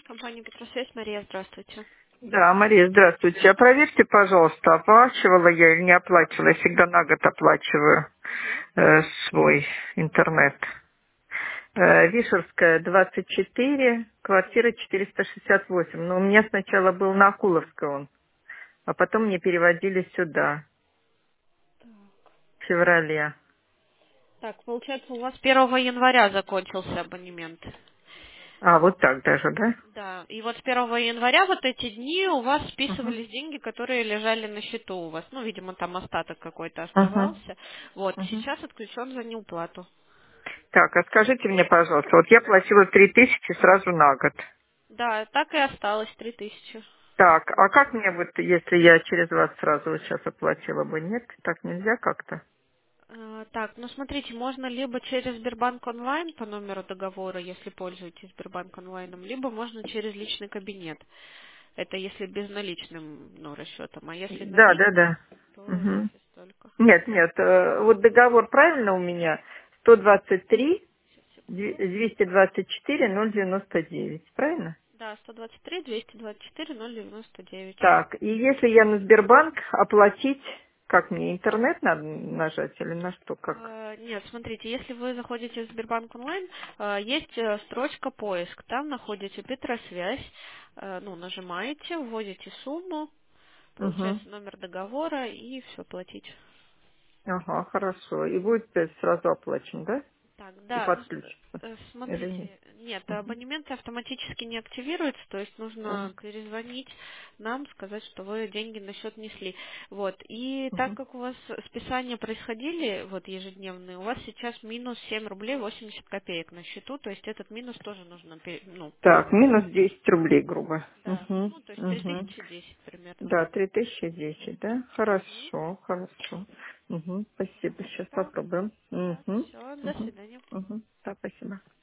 Компания «Петросвязь», Мария, здравствуйте. Да, Мария, здравствуйте. А проверьте, пожалуйста, оплачивала я или не оплачивала. Я всегда на год оплачиваю Мгм. свой интернет. Вишерская, 24, квартира 468. Но у меня сначала был на Акуловской он, а потом мне переводили сюда, в феврале. Так, получается, у вас 1 января закончился абонемент. А, вот так даже, да? Да, и вот с 1 января вот эти дни у вас Угу. списывались деньги, которые лежали на счету у вас. Ну, видимо, там остаток какой-то Угу. оставался. Вот, Угу. сейчас отключен за неуплату. Так, а скажите мне, пожалуйста, вот я платила 3000 сразу на год. Да, так и осталось 3000. Так, а как мне вот, если я через вас сразу вот сейчас оплатила бы, нет? Так нельзя как-то? Так, ну смотрите, можно либо через Сбербанк онлайн по номеру договора, если пользуетесь Сбербанк онлайном, либо можно через личный кабинет. Это если безналичным, ну, расчетом. А если Да, да, наличным, да. то Мгм. офис только. Нет, нет, вот договор правильно у меня? 123 Сейчас, секунду. 224 099, правильно? Да, 123 224 099. Так, и если я на Сбербанк оплатить, как мне, интернет надо нажать или на что, как? Нет, смотрите, если вы заходите в Сбербанк онлайн, есть строчка поиск. Там находите Петросвязь, ну, нажимаете, вводите сумму, Угу. получается номер договора и все платить. Ага, хорошо. И будет сразу оплачен, да? Так, И да, ну, подключится. Или нет? смотрите, нет, Мгм. абонементы автоматически не активируются, то есть нужно Мгм. перезвонить нам, сказать, что вы деньги на счет несли. Вот, и так Мгм. как у вас списания происходили, вот, ежедневные, у вас сейчас минус 7 рублей 80 копеек на счету, то есть этот минус тоже нужно, ну, Так, минус 10 рублей, грубо. да, Угу, ну, то есть угу. 3010 примерно. Да, 3010, да? Мгм. Хорошо, хорошо. Угу, спасибо, сейчас Так, попробуем. так, Угу, все, до угу, свидания. угу. Да, спасибо.